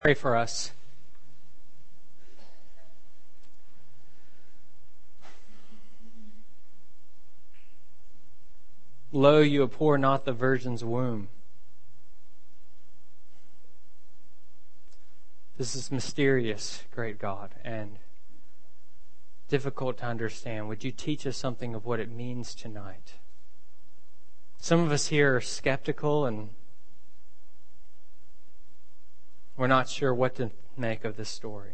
Pray for us. Lo, you abhor not the virgin's womb. This is mysterious, great God, and difficult to understand. Would you teach us something of what it means tonight? Some of us here are skeptical and we're not sure what to make of this story.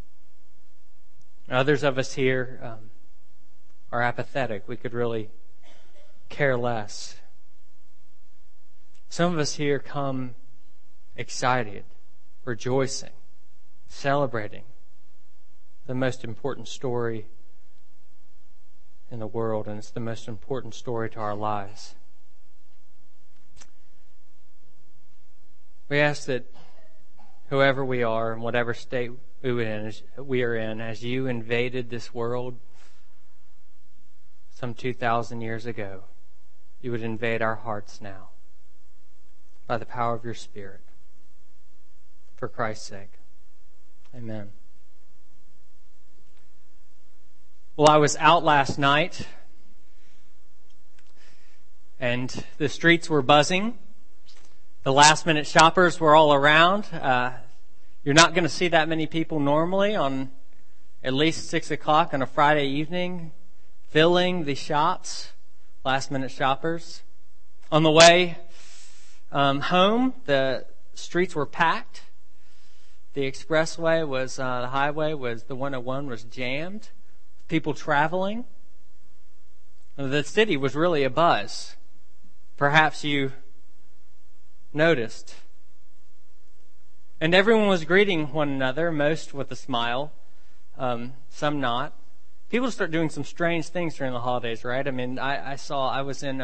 Others of us here are apathetic. We could really care less. Some of us here come excited, rejoicing, celebrating the most important story in the world, and it's the most important story to our lives. We ask that whoever we are, in whatever state we are in, as you invaded this world some 2,000 years ago, you would invade our hearts now by the power of your Spirit. For Christ's sake. Amen. Well, I was out last night, and the streets were buzzing. The last-minute shoppers were all around. You're not going to see that many people normally on at least 6 o'clock on a Friday evening filling the shops, last-minute shoppers. On the way home, the streets were packed. The expressway was, the highway was, the 101 was jammed. People traveling. The city was really abuzz. Perhaps you noticed. And everyone was greeting one another, most with a smile, some not. People start doing some strange things during the holidays, right? I mean, I was in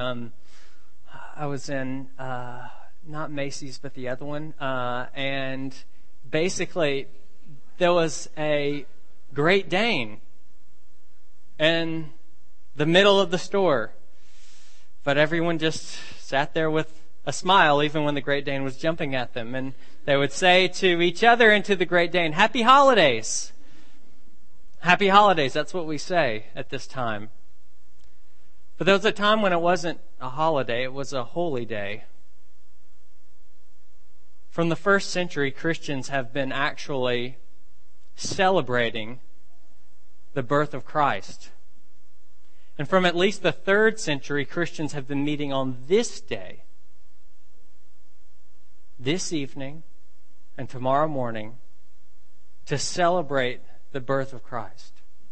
not Macy's, but the other one, and basically there was a Great Dane in the middle of the store, but everyone just sat there with a smile even when the Great Dane was jumping at them, and they would say to each other and to the Great Dane, "Happy holidays." Happy holidays, that's what we say at this time. But there was a time when it wasn't a holiday, it was a holy day. From the first century, Christians have been actually celebrating the birth of Christ. And from at least the 3rd century, Christians have been meeting on this day, this evening, and tomorrow morning to celebrate the birth of Christ.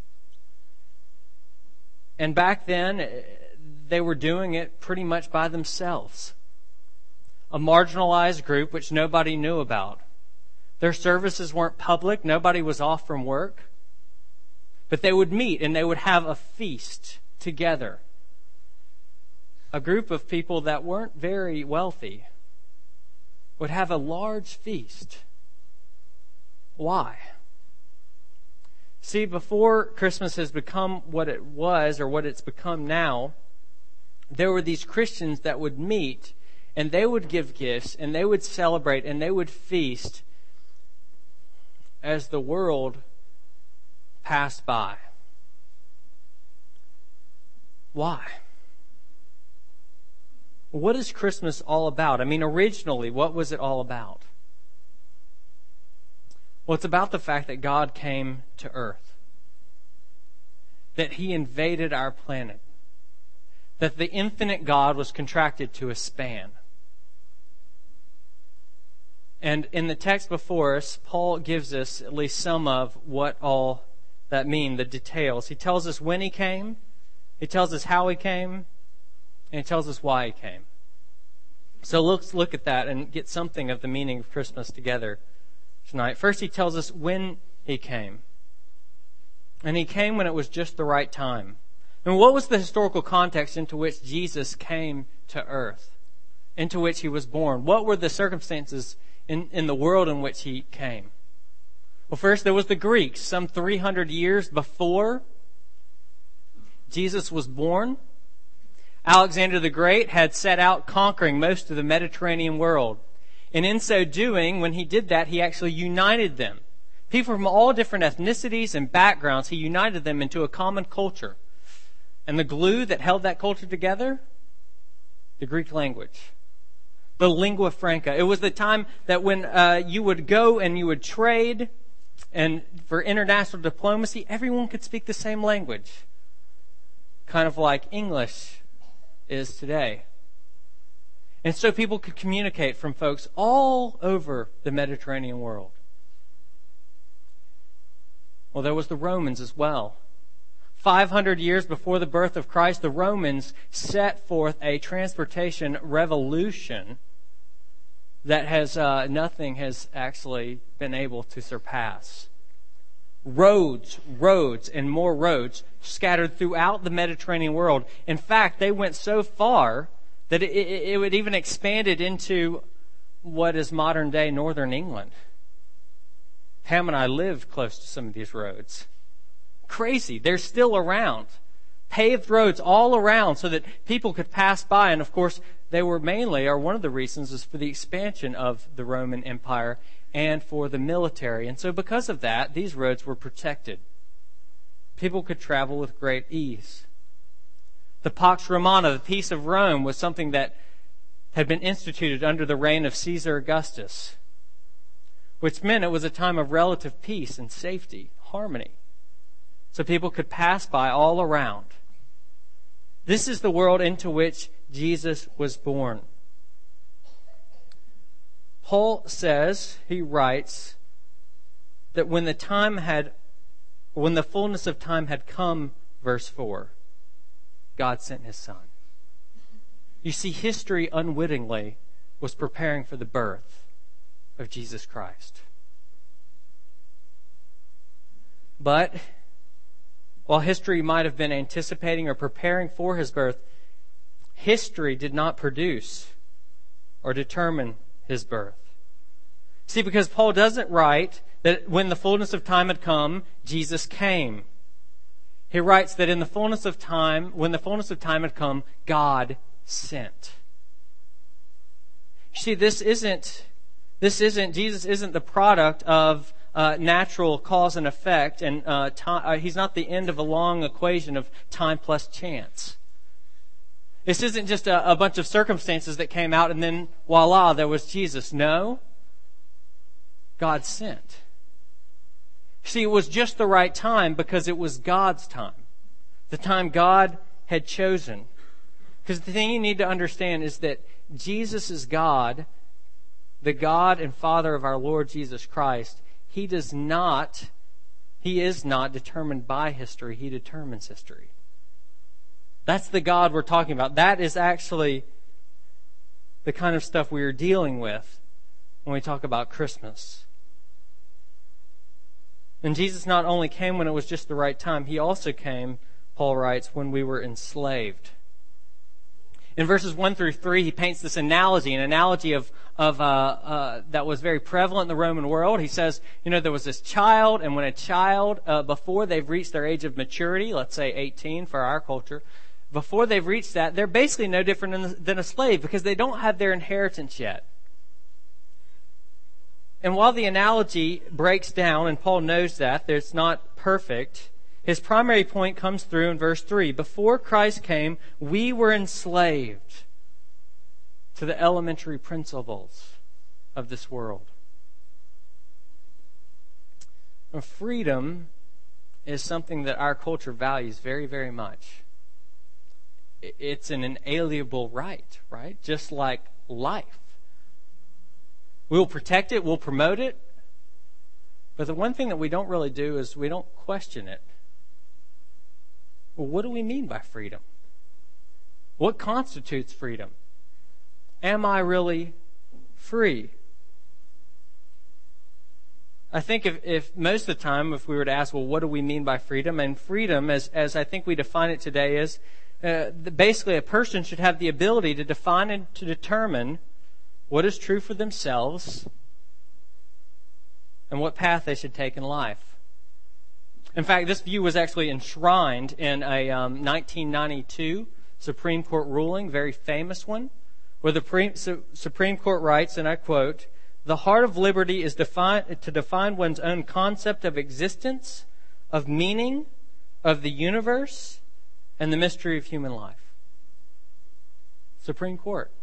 And back then, they were doing it pretty much by themselves. A marginalized group which nobody knew about. Their services weren't public. Nobody was off from work. But they would meet and they would have a feast together. A group of people that weren't very wealthy would have a large feast. Why? See, before Christmas has become what it was or what it's become now, there were these Christians that would meet and they would give gifts and they would celebrate and they would feast as the world passed by. Why? What is Christmas all about? I mean, originally, what was it all about? Well, it's about the fact that God came to earth. That He invaded our planet. That the infinite God was contracted to a span. And in the text before us, Paul gives us at least some of what all that mean, the details. He tells us when He came, He tells us how He came, and He tells us why He came. So let's look at that and get something of the meaning of Christmas together tonight. First, He tells us when He came. And He came when it was just the right time. And what was the historical context into which Jesus came to earth? Into which He was born? What were the circumstances in the world in which He came? Well, first there was the Greeks. Some 300 years before Jesus was born, Alexander the Great had set out conquering most of the Mediterranean world. And in so doing, when he did that, he actually united them. People from all different ethnicities and backgrounds, he united them into a common culture. And the glue that held that culture together? The Greek language. The lingua franca. It was the time that when you would go and you would trade, and for international diplomacy, everyone could speak the same language. Kind of like English is today. And so people could communicate from folks all over the Mediterranean world. Well, there was the Romans as well. 500 years before the birth of Christ, the Romans set forth a transportation revolution that nothing has actually been able to surpass. Roads, and more roads scattered throughout the Mediterranean world. In fact, they went so far that it would even expanded into what is modern-day northern England. Pam and I lived close to some of these roads. Crazy. They're still around. Paved roads all around so that people could pass by. And of course, they were mainly, or one of the reasons, is for the expansion of the Roman Empire and for the military. And so because of that, these roads were protected. People could travel with great ease. The Pax Romana, the peace of Rome, was something that had been instituted under the reign of Caesar Augustus, which meant it was a time of relative peace and safety, harmony. So people could pass by all around. This is the world into which Jesus was born. Paul says, he writes, that when the fullness of time had come, verse 4, God sent his Son. You see, history unwittingly was preparing for the birth of Jesus Christ. But while history might have been anticipating or preparing for his birth, history did not produce or determine his birth. See, because Paul doesn't write that when the fullness of time had come, Jesus came. He writes that in the fullness of time, when the fullness of time had come, God sent. You see, Jesus isn't the product of natural cause and effect, and he's not the end of a long equation of time plus chance. This isn't just a bunch of circumstances that came out and then voila, there was Jesus. No. God sent. See, it was just the right time because it was God's time. The time God had chosen. Because the thing you need to understand is that Jesus is God, the God and Father of our Lord Jesus Christ. He is not determined by history. He determines history. That's the God we're talking about. That is actually the kind of stuff we are dealing with when we talk about Christmas. And Jesus not only came when it was just the right time, he also came, Paul writes, when we were enslaved. In verses 1 through 3, he paints this analogy, that was very prevalent in the Roman world. He says, there was this child, and when a child, before they've reached their age of maturity, let's say 18 for our culture, before they've reached that, they're basically no different than a slave because they don't have their inheritance yet. And while the analogy breaks down, and Paul knows that, it's not perfect, his primary point comes through in verse 3. Before Christ came, we were enslaved to the elementary principles of this world. Now, freedom is something that our culture values very, very much. It's an inalienable right? Just like life. We'll protect it, we'll promote it, but the one thing that we don't really do is we don't question it. Well, what do we mean by freedom? What constitutes freedom? Am I really free? I think if most of the time, if we were to ask, well, what do we mean by freedom? And freedom, as I think we define it today, is basically a person should have the ability to define and to determine what is true for themselves and what path they should take in life. In fact, this view was actually enshrined in a 1992 Supreme Court ruling, very famous one, where the Supreme Court writes, and I quote, "The heart of liberty is to define one's own concept of existence, of meaning, of the universe, and the mystery of human life." Supreme Court.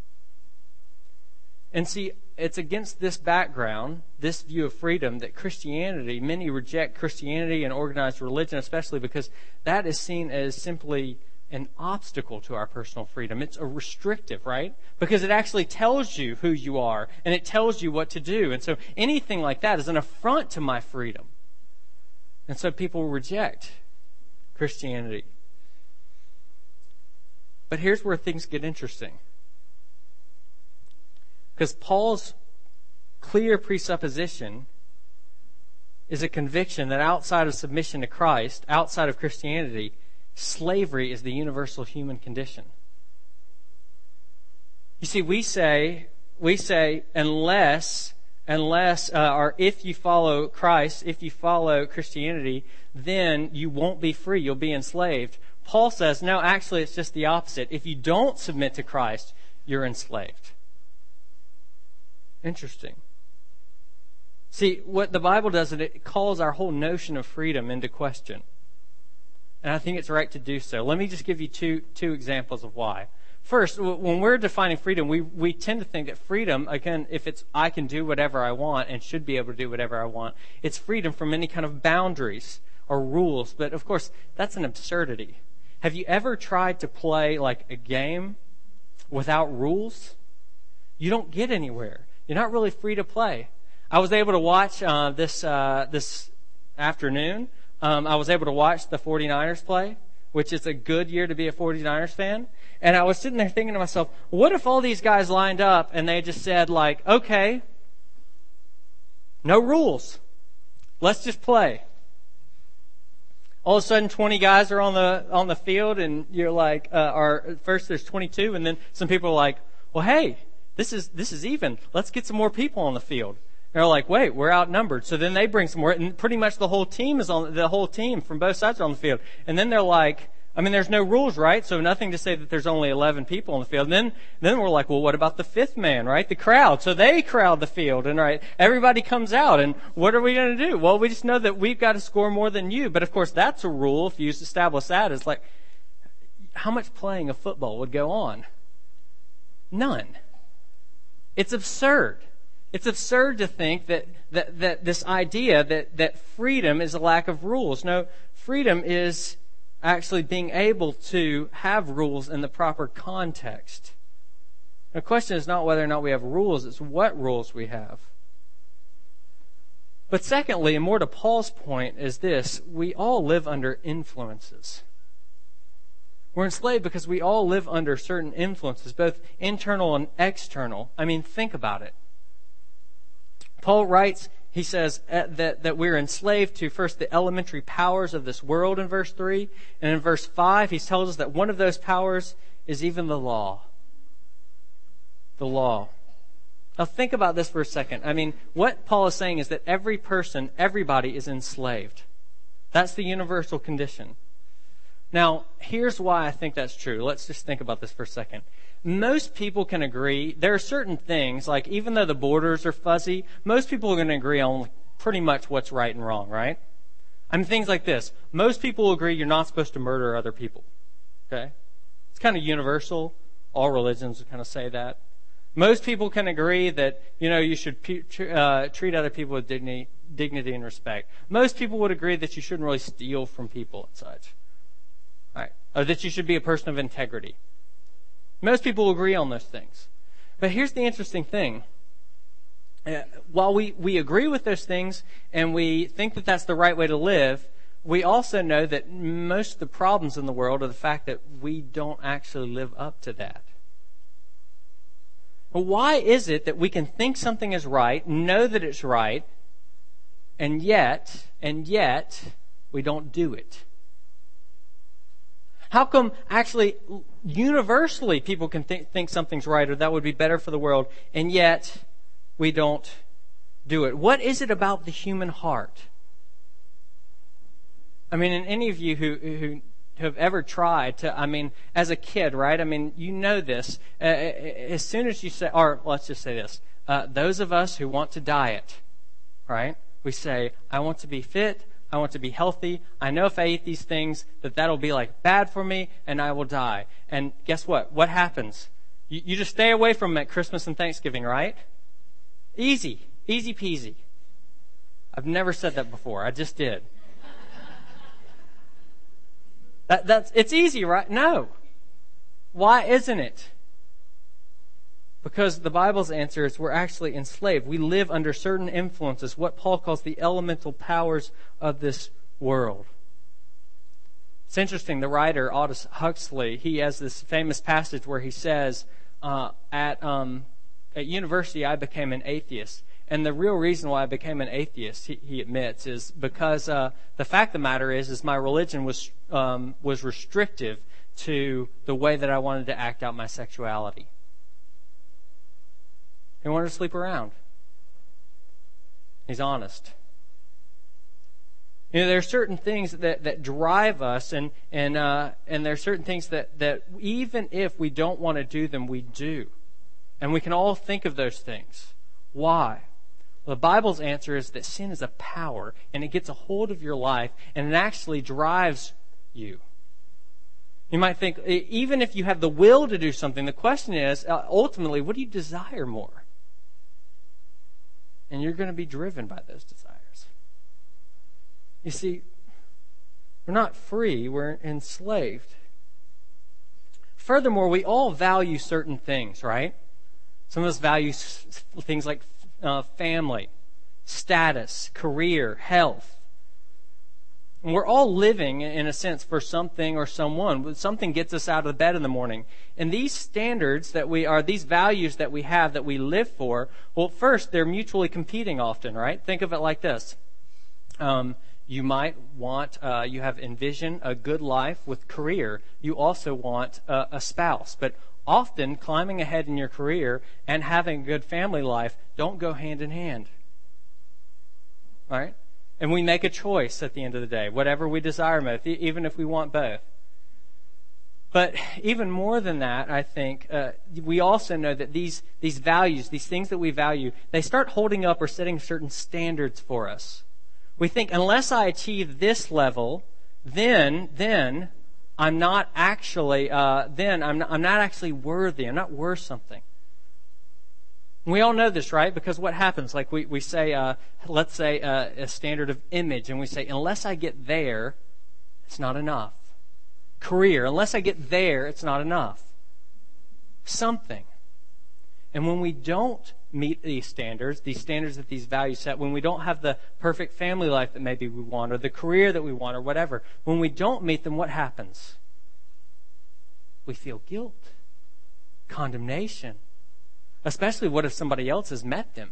And see, it's against this background, this view of freedom, that Christianity, many reject Christianity and organized religion, especially because that is seen as simply an obstacle to our personal freedom. It's a restrictive, right? Because it actually tells you who you are, and it tells you what to do. And so anything like that is an affront to my freedom. And so people reject Christianity. But here's where things get interesting. Because Paul's clear presupposition is a conviction that outside of submission to Christ, outside of Christianity, slavery is the universal human condition. You see, we say unless or if you follow Christ, if you follow Christianity, then you won't be free, you'll be enslaved. Paul says, no, actually it's just the opposite. If you don't submit to Christ, you're enslaved. Interesting. See, what the Bible does is it calls our whole notion of freedom into question. And I think it's right to do so. Let me just give you two examples of why. First, when we're defining freedom, we tend to think that freedom, again, if it's I can do whatever I want and should be able to do whatever I want, it's freedom from any kind of boundaries or rules. But of course, that's an absurdity. Have you ever tried to play like a game without rules? You don't get anywhere. You're not really free to play. I was able to watch this afternoon. I was able to watch the 49ers play, which is a good year to be a 49ers fan. And I was sitting there thinking to myself, what if all these guys lined up and they just said like, okay, no rules. Let's just play. All of a sudden 20 guys are on the field and you're like, or first there's 22 and then some people are like, well, hey, this is even. Let's get some more people on the field. They're like, wait, we're outnumbered. So then they bring some more, and pretty much the whole team from both sides are on the field. And then they're like, I mean, there's no rules, right? So nothing to say that there's only 11 people on the field. And then we're like, well, what about the fifth man, right? The crowd. So they crowd the field, and right, everybody comes out. And what are we going to do? Well, we just know that we've got to score more than you. But of course, that's a rule. If you establish that, it's like, how much playing of football would go on? None. It's absurd. It's absurd to think that this idea that freedom is a lack of rules. No, freedom is actually being able to have rules in the proper context. The question is not whether or not we have rules, it's what rules we have. But secondly, and more to Paul's point, is this: we all live under influences. We're enslaved because we all live under certain influences, both internal and external. I mean, think about it. Paul writes, he says that we're enslaved to first the elementary powers of this world in verse 3. And in verse 5, he tells us that one of those powers is even the law. The law. Now think about this for a second. I mean, what Paul is saying is that everybody is enslaved. That's the universal condition. Now, here's why I think that's true. Let's just think about this for a second. Most people can agree, there are certain things, like even though the borders are fuzzy, most people are going to agree on pretty much what's right and wrong, right? I mean, things like this. Most people will agree you're not supposed to murder other people. Okay? It's kind of universal. All religions kind of say that. Most people can agree that, you should treat other people with dignity and respect. Most people would agree that you shouldn't really steal from people and such. Right? Or that you should be a person of integrity. Most people agree on those things. But here's the interesting thing. While we agree with those things and we think that that's the right way to live, we also know that most of the problems in the world are the fact that we don't actually live up to that. Well, why is it that we can think something is right, know that it's right, and yet we don't do it? How come actually universally people can think something's right or that would be better for the world, and yet we don't do it? What is it about the human heart? I mean, and any of you have ever tried to, as a kid, right? You know this. As soon as you say, or let's just say this, those of us who want to diet, right? We say, I want to be fit, I want to be healthy. I know if I eat these things that'll be like bad for me and I will die. And guess what? What happens? You just stay away from them at Christmas and Thanksgiving, right? Easy peasy. I've never said that before. I just did. It's easy, right? No. Why isn't it? Because the Bible's answer is we're actually enslaved. We live under certain influences, what Paul calls the elemental powers of this world. It's interesting, the writer Aldous Huxley, he has this famous passage where he says, at university I became an atheist. And the real reason why I became an atheist, he admits, is because the fact of the matter is my religion was restrictive to the way that I wanted to act out my sexuality. He wanted to sleep around. He's honest. There are certain things that drive us, and there are certain things that even if we don't want to do them, we do. And we can all think of those things. Why? Well, the Bible's answer is that sin is a power, and it gets a hold of your life, and it actually drives you. You might think, even if you have the will to do something, the question is, ultimately, what do you desire more? And you're going to be driven by those desires. You see, we're not free, we're enslaved. Furthermore, we all value certain things, right? Some of us value things like family, status, career, health. And we're all living, in a sense, for something or someone. Something gets us out of bed in the morning. And these standards these values that we have, that we live for, well, first, they're mutually competing often, right? Think of it like this. You might want, you have envisioned a good life with career. You also want a spouse. But often, climbing ahead in your career and having a good family life don't go hand in hand. All right? And we make a choice at the end of the day, whatever we desire most, even if we want both. But even more than that, I think, we also know that these values, these things that we value, they start holding up or setting certain standards for us. We think, unless I achieve this level, then I'm not actually, I'm not actually worthy. I'm not worth something. We all know this, right? Because what happens? Like we say, let's say a standard of image, and we say, unless I get there, it's not enough. Career, unless I get there, it's not enough. Something. And when we don't meet these standards that these values set, when we don't have the perfect family life that maybe we want, or the career that we want, or whatever, when we don't meet them, what happens? We feel guilt, condemnation. Especially, what if somebody else has met them?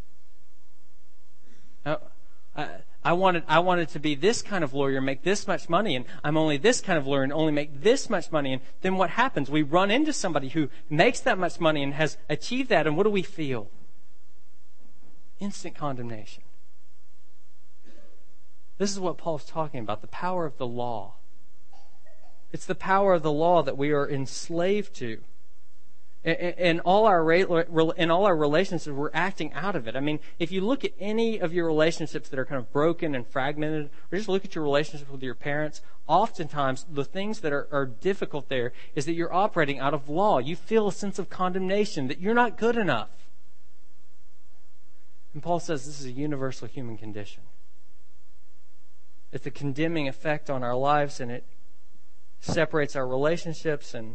I wanted to be this kind of lawyer, make this much money, and I'm only this kind of lawyer and only make this much money. And then what happens? We run into somebody who makes that much money and has achieved that, and what do we feel? Instant condemnation. This is what Paul's talking about, the power of the law. It's the power of the law that we are enslaved to. In all our relationships, we're acting out of it. If you look at any of your relationships that are kind of broken and fragmented, or just look at your relationship with your parents, oftentimes the things that are difficult there is that you're operating out of law. You feel a sense of condemnation, that you're not good enough. And Paul says this is a universal human condition. It's a condemning effect on our lives, and it separates our relationships, and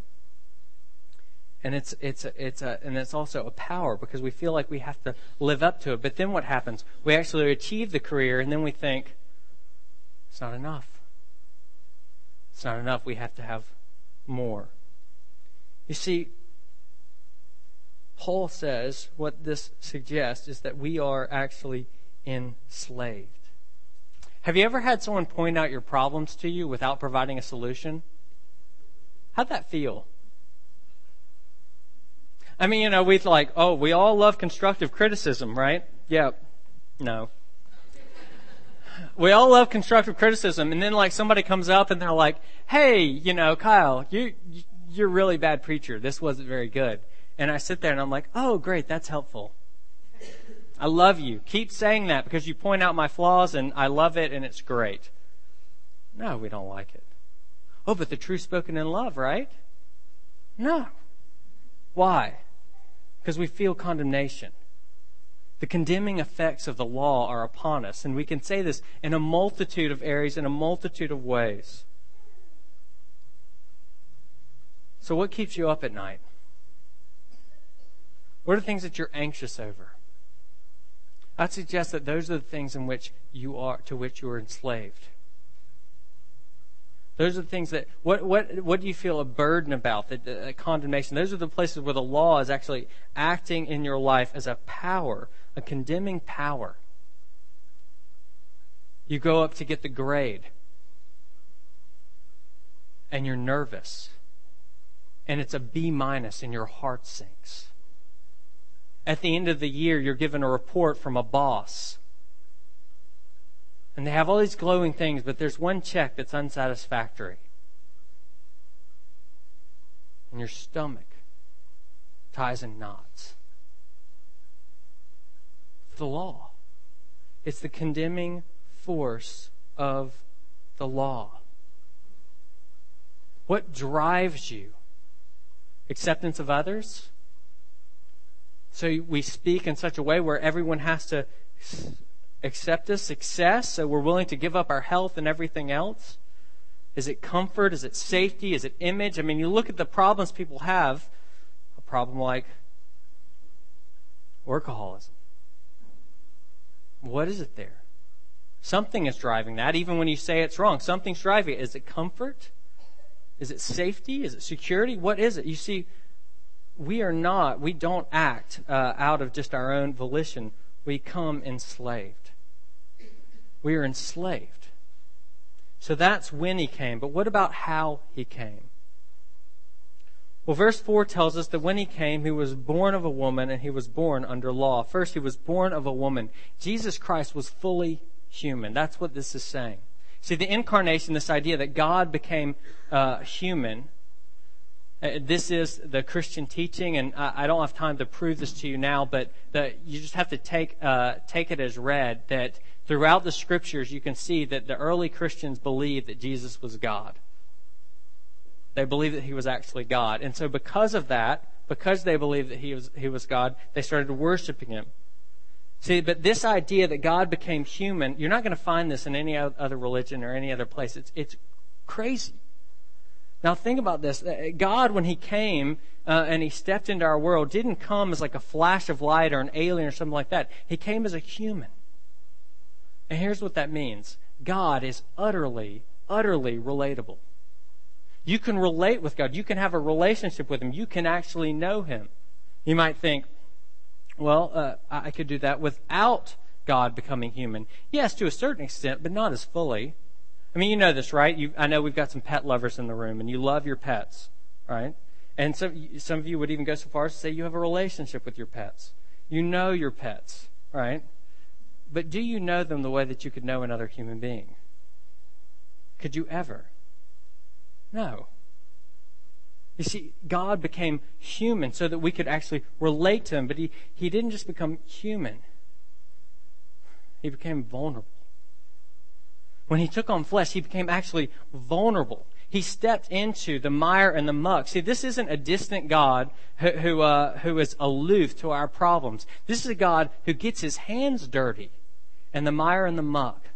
it's also a power, because we feel like we have to live up to it. But then what happens? We actually achieve the career, and then we think, it's not enough. It's not enough. We have to have more. You see, Paul says what this suggests is that we are actually enslaved. Have you ever had someone point out your problems to you without providing a solution? How'd that feel? We'd we all love constructive criticism, right? Yeah. No. We all love constructive criticism, and then like somebody comes up and they're like, "Hey, Kyle, you're a really bad preacher. This wasn't very good." And I sit there and I'm like, "Oh, great, that's helpful. I love you. Keep saying that because you point out my flaws and I love it and it's great." No, we don't like it. Oh, but the truth spoken in love, right? No. Why? Because we feel condemnation. The condemning effects of the law are upon us, and we can say this in a multitude of areas, in a multitude of ways. So what keeps you up at night? What are the things that you're anxious over? I'd suggest that those are the things to which you are enslaved. Those are the things that, what do you feel a burden about, the condemnation? Those are the places where the law is actually acting in your life as a power, a condemning power. You go up to get the grade, and you're nervous, and it's a B- and your heart sinks. At the end of the year, you're given a report from a boss. And they have all these glowing things, but there's one check that's unsatisfactory. And your stomach ties in knots. It's the law. It's the condemning force of the law. What drives you? Acceptance of others? So we speak in such a way where everyone has to accept us, success, so we're willing to give up our health and everything else? Is it comfort? Is it safety? Is it image? I mean, you look at the problems people have, a problem like workaholism. What is it there? Something is driving that, even when you say it's wrong. Something's driving it. Is it comfort? Is it safety? Is it security? What is it? You see, we don't act out of just our own volition. We come enslaved. We are enslaved. So that's when he came. But what about how he came? Well, verse 4 tells us that when he came, he was born of a woman and he was born under law. First, he was born of a woman. Jesus Christ was fully human. That's what this is saying. See, the incarnation, this idea that God became human, this is the Christian teaching, and I don't have time to prove this to you now, but you just have to take it as read, that throughout the Scriptures you can see that the early Christians believed that Jesus was God. They believed that he was actually God. And so because of that, because they believed that he was God, they started worshiping him. See, but this idea that God became human, you're not going to find this in any other religion or any other place. It's crazy. Now think about this. God, when he came and he stepped into our world, didn't come as like a flash of light or an alien or something like that. He came as a human. And here's what that means. God is utterly, utterly relatable. You can relate with God. You can have a relationship with him. You can actually know him. You might think, well, I could do that without God becoming human. Yes, to a certain extent, but not as fully. I mean, you know this, right? I know we've got some pet lovers in the room, and you love your pets, right? And some of you would even go so far as to say you have a relationship with your pets. You know your pets, right? But do you know them the way that you could know another human being? Could you ever? No. You see, God became human so that we could actually relate to him, but he didn't just become human. He became vulnerable. When he took on flesh, he became actually vulnerable. He stepped into the mire and the muck. See, this isn't a distant God who is aloof to our problems. This is a God who gets his hands dirty in the mire and the muck,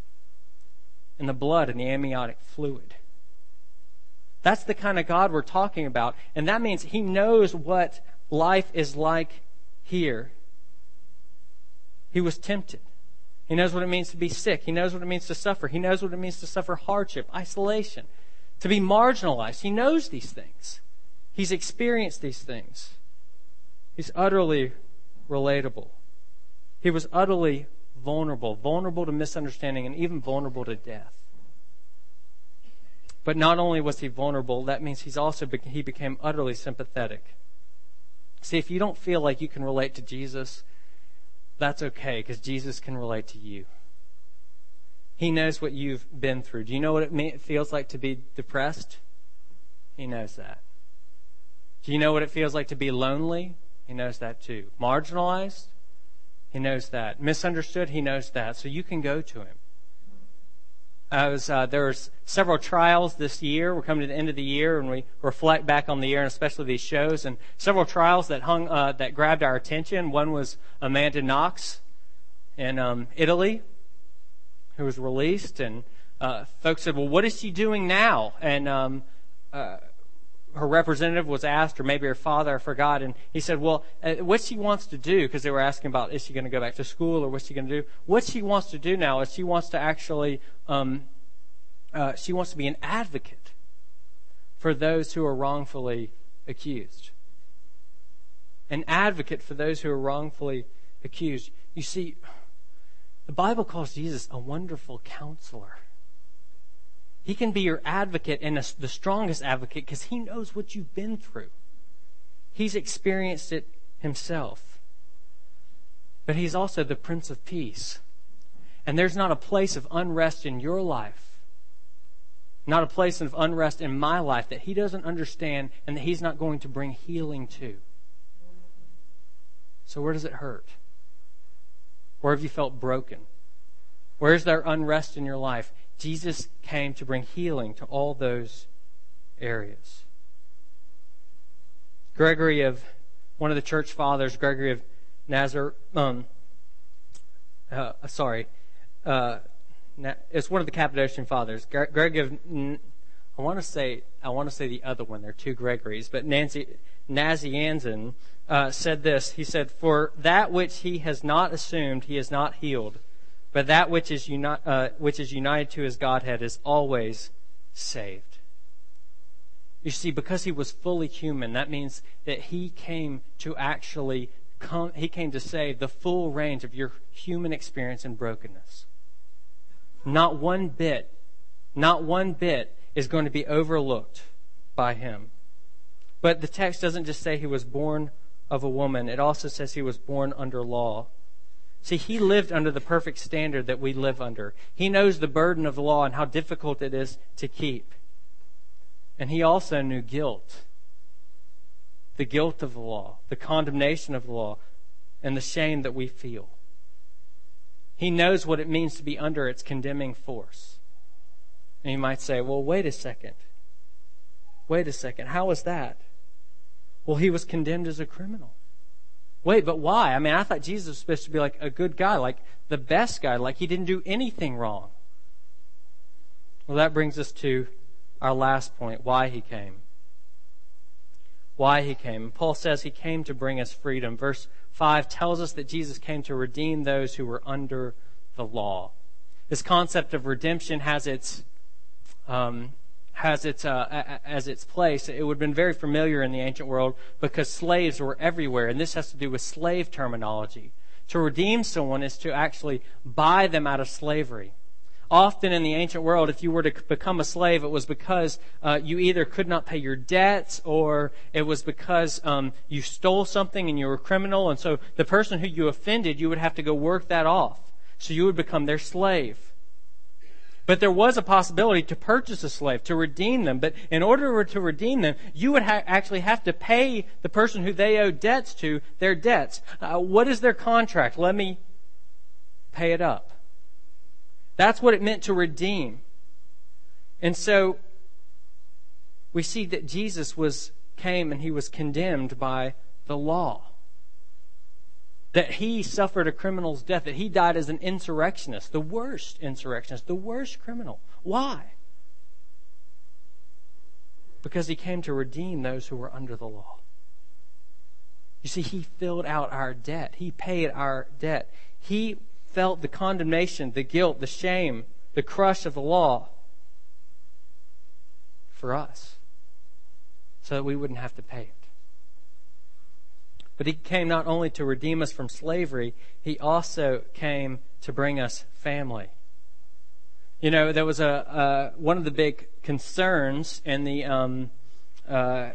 in the blood and the amniotic fluid. That's the kind of God we're talking about. And that means he knows what life is like here. He was tempted. He knows what it means to be sick. He knows what it means to suffer. He knows what it means to suffer hardship, isolation, to be marginalized. He knows these things. He's experienced these things. He's utterly relatable. He was utterly vulnerable to misunderstanding and even vulnerable to death. But not only was he vulnerable, that means he became utterly sympathetic. See, if you don't feel like you can relate to Jesus, that's okay, because Jesus can relate to you. He knows what you've been through. Do you know what it feels like to be depressed? He knows that. Do you know what it feels like to be lonely? He knows that too. Marginalized? He knows that. Misunderstood? He knows that. So you can go to him. There was several trials this year. We're coming to the end of the year, and we reflect back on the year, and especially these shows. And several trials that grabbed our attention. One was Amanda Knox in Italy, who was released, and folks said, "Well, what is she doing now?" And her representative was asked, or maybe her father, I forgot, and he said, well, what she wants to do, because they were asking about, is she going to go back to school, or what's she going to do? What she wants to do now is she wants to actually, she wants to be an advocate for those who are wrongfully accused. An advocate for those who are wrongfully accused. You see, the Bible calls Jesus a wonderful counselor. He can be your advocate, and the strongest advocate, because he knows what you've been through. He's experienced it himself. But he's also the Prince of Peace. And there's not a place of unrest in your life, not a place of unrest in my life, that he doesn't understand and that he's not going to bring healing to. So where does it hurt? Where have you felt broken? Where is there unrest in your life? Jesus came to bring healing to all those areas. Gregory of, one of the church fathers, Gregory of Nazareth, it's one of the Cappadocian fathers. Gregory of, I want to say the other one. There are two Gregorys, but Nazianzen said this. He said, "For that which he has not assumed, he has not healed. But that which is united to his Godhead is always saved." You see, because he was fully human, that means that he came to save the full range of your human experience and brokenness. Not one bit is going to be overlooked by him. But the text doesn't just say he was born of a woman. It also says he was born under law. See, he lived under the perfect standard that we live under. He knows the burden of the law and how difficult it is to keep. And he also knew guilt. The guilt of the law, the condemnation of the law, and the shame that we feel. He knows what it means to be under its condemning force. And you might say, well, wait a second. How is that? Well, he was condemned as a criminal. Wait, but why? I mean, I thought Jesus was supposed to be like a good guy, like the best guy, like he didn't do anything wrong. Well, that brings us to our last point, why he came. Why he came. Paul says he came to bring us freedom. Verse 5 tells us that Jesus came to redeem those who were under the law. This concept of redemption has its place. It would have been very familiar in the ancient world because slaves were everywhere, and this has to do with slave terminology. To redeem someone is to actually buy them out of slavery. Often in the ancient world, if you were to become a slave, it was because you either could not pay your debts, or it was because you stole something and you were a criminal, and so the person who you offended, you would have to go work that off. So you would become their slave. But there was a possibility to purchase a slave, to redeem them. But in order to redeem them, you would actually have to pay the person who they owed debts to their debts. What is their contract? Let me pay it up. That's what it meant to redeem. And so we see that Jesus came and he was condemned by the law. That he suffered a criminal's death, that he died as an insurrectionist, the worst criminal. Why? Because he came to redeem those who were under the law. You see, he filled out our debt. He paid our debt. He felt the condemnation, the guilt, the shame, the crush of the law for us, so that we wouldn't have to pay it. But he came not only to redeem us from slavery, he also came to bring us family. You know, there was one of the big concerns in the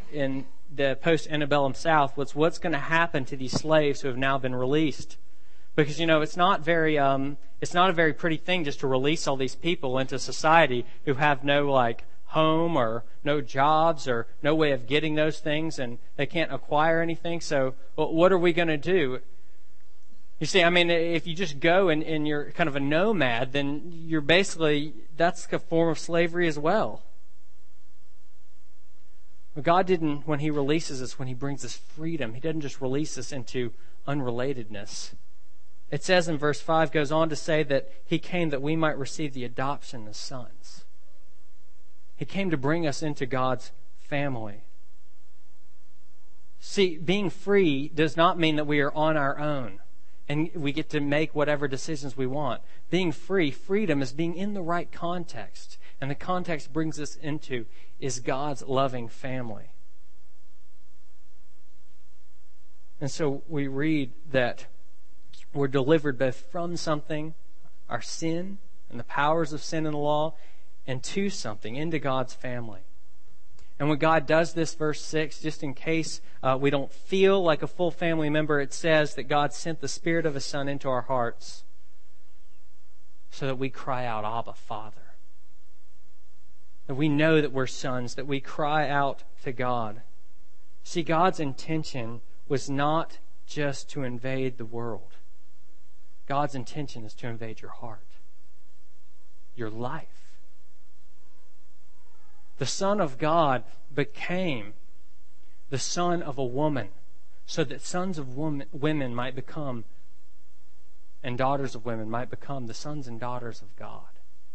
post-antebellum South was what's going to happen to these slaves who have now been released. Because, it's not a very pretty thing just to release all these people into society who have no, home or no jobs or no way of getting those things, and they can't acquire anything. So what are we going to do? You see, if you just go and you're kind of a nomad, then you're that's a form of slavery as well. But God didn't, when He releases us, when He brings us freedom, He doesn't just release us into unrelatedness. It says in verse 5, goes on to say that He came that we might receive the adoption as sons. He came to bring us into God's family. See, being free does not mean that we are on our own and we get to make whatever decisions we want. Being free, freedom is being in the right context. And the context brings us into is God's loving family. And so we read that we're delivered both from something, our sin and the powers of sin and the law, and to something, into God's family. And when God does this, verse 6, just in case we don't feel like a full family member, it says that God sent the Spirit of His Son into our hearts so that we cry out, Abba, Father. That we know that we're sons, that we cry out to God. See, God's intention was not just to invade the world. God's intention is to invade your heart, your life. The Son of God became the son of a woman so that sons of women might become, and daughters of women might become the sons and daughters of God.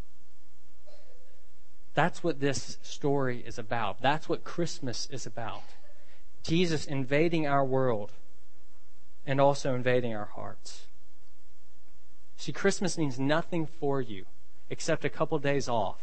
That's what this story is about. That's what Christmas is about. Jesus invading our world and also invading our hearts. See, Christmas means nothing for you except a couple days off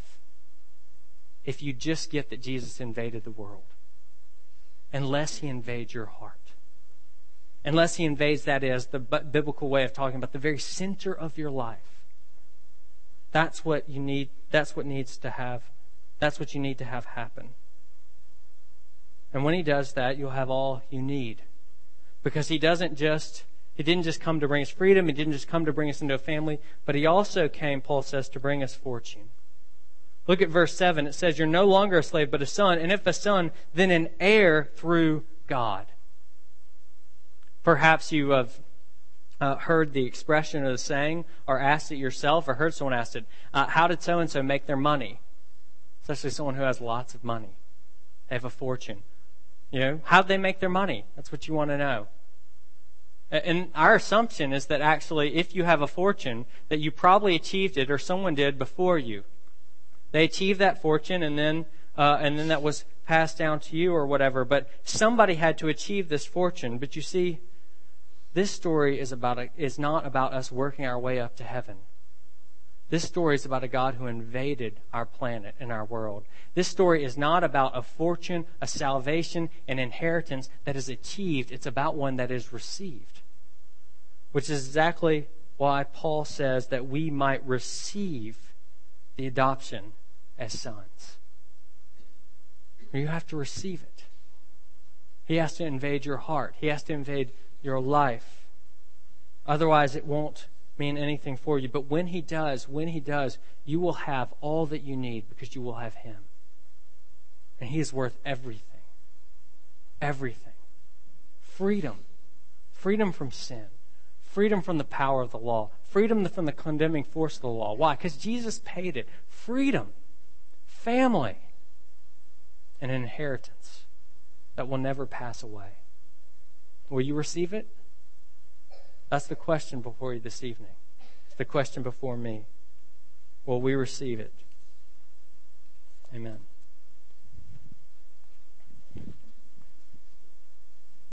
if you just get that Jesus invaded the world. Unless He invades your heart. Unless He invades, that is, the biblical way of talking about the very center of your life. That's what you need. That's what needs to have. That's what you need to have happen. And when He does that, you'll have all you need. Because He didn't just come to bring us freedom. He didn't just come to bring us into a family. But He also came, Paul says, to bring us fortune. Look at verse 7. It says, you're no longer a slave, but a son. And if a son, then an heir through God. Perhaps you have heard the expression or the saying, or asked it yourself, or heard someone ask it, how did so-and-so make their money? Especially someone who has lots of money. They have a fortune. How did they make their money? That's what you want to know. And our assumption is that actually, if you have a fortune, that you probably achieved it or someone did before you. They achieved that fortune, and then that was passed down to you or whatever. But somebody had to achieve this fortune. But you see, this story is not about us working our way up to heaven. This story is about a God who invaded our planet and our world. This story is not about a fortune, a salvation, an inheritance that is achieved. It's about one that is received. Which is exactly why Paul says that we might receive the adoption as sons. You have to receive it. He has to invade your heart. He has to invade your life. Otherwise, it won't mean anything for you. But when He does, you will have all that you need because you will have Him. And He is worth everything. Everything. Freedom. Freedom from sin. Freedom from the power of the law. Freedom from the condemning force of the law. Why? Because Jesus paid it. Freedom. Family. And an inheritance that will never pass away. Will you receive it? That's the question before you this evening. It's the question before me. Will we receive it? Amen.